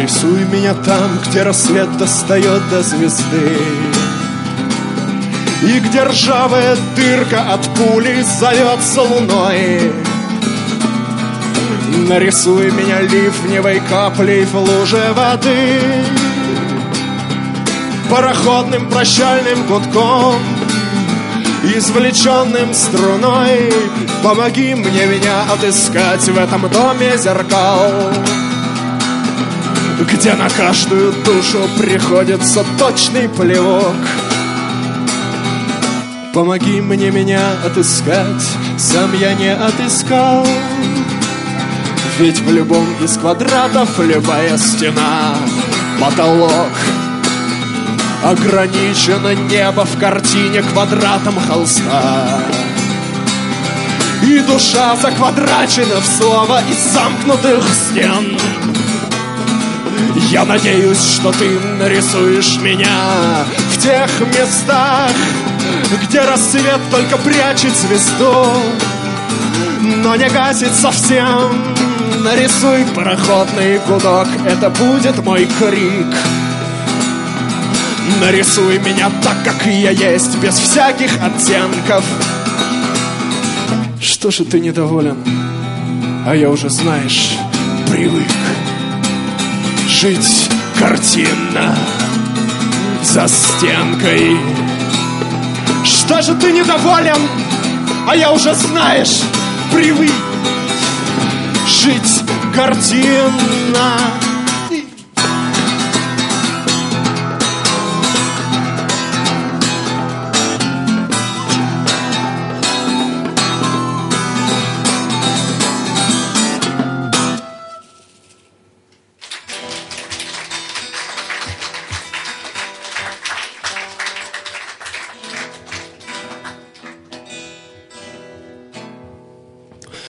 Нарисуй меня там, где рассвет достает до звезды, и где ржавая дырка от пули зовется луной. Нарисуй меня ливневой каплей в луже воды, пароходным прощальным гудком, извлеченным струной. Помоги мне меня отыскать в этом доме зеркал, где на каждую душу приходится точный плевок. Помоги мне меня отыскать, сам я не отыскал. Ведь в любом из квадратов любая стена — потолок. Ограничено небо в картине квадратом холста, и душа заквадрачена в слово из замкнутых стен. Я надеюсь, что ты нарисуешь меня в тех местах, где рассвет только прячет звезду, но не гасит совсем. Нарисуй пароходный гудок, это будет мой крик. Нарисуй меня так, как я есть, без всяких оттенков. Что же ты недоволен? А я уже, знаешь, привык жить картинно за стенкой. Что же ты недоволен? А я уже, знаешь, привык жить картинно